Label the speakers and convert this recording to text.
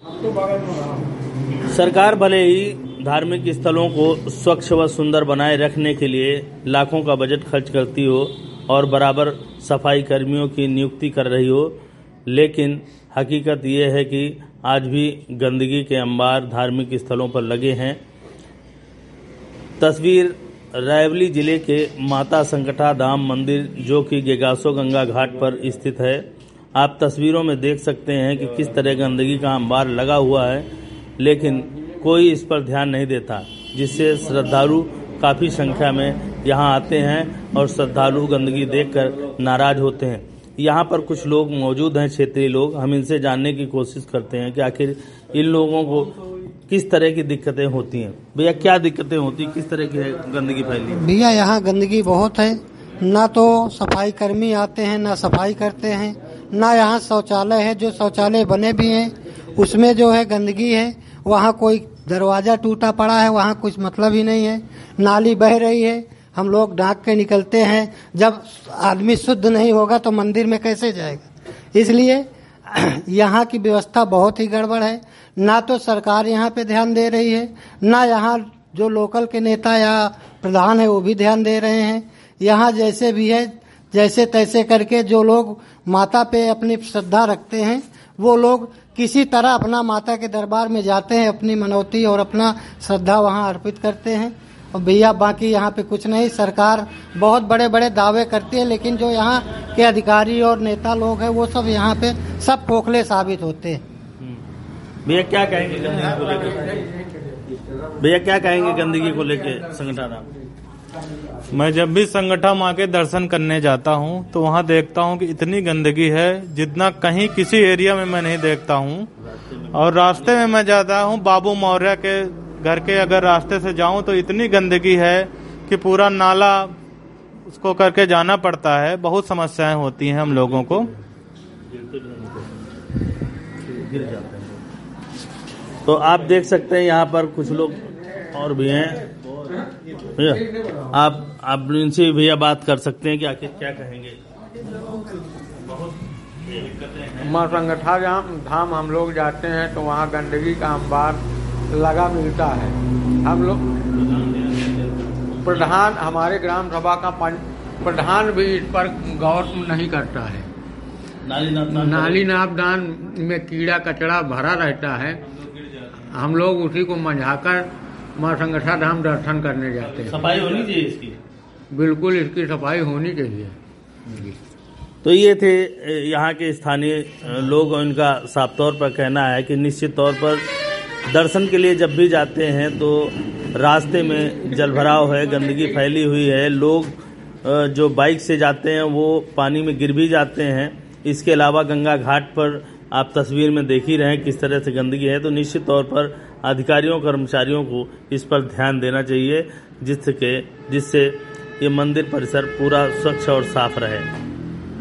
Speaker 1: सरकार भले ही धार्मिक स्थलों को स्वच्छ व सुंदर बनाए रखने के लिए लाखों का बजट खर्च करती हो और बराबर सफाई कर्मियों की नियुक्ति कर रही हो, लेकिन हकीकत ये है कि आज भी गंदगी के अंबार धार्मिक स्थलों पर लगे हैं। तस्वीर रायबरेली जिले के माता संकटा धाम मंदिर जो कि गेगासो गंगा घाट पर स्थित है। आप तस्वीरों में देख सकते हैं कि किस तरह गंदगी का अंबार लगा हुआ है, लेकिन कोई इस पर ध्यान नहीं देता, जिससे श्रद्धालु काफ़ी संख्या में यहाँ आते हैं और श्रद्धालु गंदगी देखकर नाराज होते हैं। यहाँ पर कुछ लोग मौजूद हैं, क्षेत्रीय लोग। हम इनसे जानने की कोशिश करते हैं कि आखिर इन लोगों को किस तरह की दिक्कतें होती हैं। भैया, क्या दिक्कतें होती हैं, किस तरह की गंदगी फैली है?
Speaker 2: भैया, यहाँ गंदगी बहुत है, ना तो सफाई कर्मी आते हैं, ना सफाई करते हैं, ना यहाँ शौचालय है। जो शौचालय बने भी हैं उसमें जो है गंदगी है। वहाँ कोई दरवाजा टूटा पड़ा है, वहाँ कुछ मतलब ही नहीं है। नाली बह रही है, हम लोग ढांक के निकलते हैं। जब आदमी शुद्ध नहीं होगा तो मंदिर में कैसे जाएगा? इसलिए यहाँ की व्यवस्था बहुत ही गड़बड़ है। ना तो सरकार यहाँ पे ध्यान दे रही है, ना यहाँ जो लोकल के नेता या प्रधान है वो भी ध्यान दे रहे हैं। यहाँ जैसे भी है, जैसे तैसे करके जो लोग माता पे अपनी श्रद्धा रखते हैं वो लोग किसी तरह अपना माता के दरबार में जाते हैं, अपनी मनौती और अपना श्रद्धा वहाँ अर्पित करते हैं। और भैया, बाकी यहाँ पे कुछ नहीं। सरकार बहुत बड़े बड़े दावे करती है, लेकिन जो यहाँ के अधिकारी और नेता लोग हैं वो सब यहाँ पे सब खोखले साबित होते हैं।
Speaker 1: भैया, क्या कहेंगे गंदगी को लेकर? भैया, क्या कहेंगे गंदगी को लेकर संगठा धाम?
Speaker 3: मैं जब भी संगठा माँ के दर्शन करने जाता हूँ तो वहाँ देखता हूँ कि इतनी गंदगी है जितना कहीं किसी एरिया में मैं नहीं देखता हूँ। और रास्ते में मैं जाता हूँ बाबू मौर्य के घर के अगर रास्ते से जाऊँ तो इतनी गंदगी है कि पूरा नाला उसको करके जाना पड़ता है। बहुत समस्याएं होती हैं हम लोगों को।
Speaker 1: तो आप देख सकते हैं यहाँ पर कुछ लोग और भी हैं। भैया, आप इनसे भैया बात कर सकते हैं कि आखिर क्या कहेंगे?
Speaker 4: माँ संगठा धाम हम लोग जाते हैं तो वहाँ गंदगी का अंबार लगा मिलता है। हम लोग प्रधान, हमारे ग्राम सभा का प्रधान भी इस पर गौर नहीं करता है। नाली नापदान में कीड़ा कचरा भरा रहता है। हम लोग उसी को मंझाकर माँ संगठा धाम दर्शन करने जाते हैं।
Speaker 1: सफाई होनी चाहिए इसकी?
Speaker 4: बिल्कुल, इसकी सफाई होनी चाहिए।
Speaker 1: तो ये थे यहाँ के स्थानीय लोग, और इनका साफ तौर पर कहना है कि निश्चित तौर पर दर्शन के लिए जब भी जाते हैं तो रास्ते में जलभराव है, गंदगी फैली हुई है। लोग जो बाइक से जाते हैं वो पानी में गिर भी जाते हैं। इसके अलावा गंगा घाट पर आप तस्वीर में देख ही रहे हैं किस तरह से गंदगी है। तो निश्चित तौर पर अधिकारियों कर्मचारियों को इस पर ध्यान देना चाहिए, जिससे ये मंदिर परिसर पूरा स्वच्छ और साफ रहे।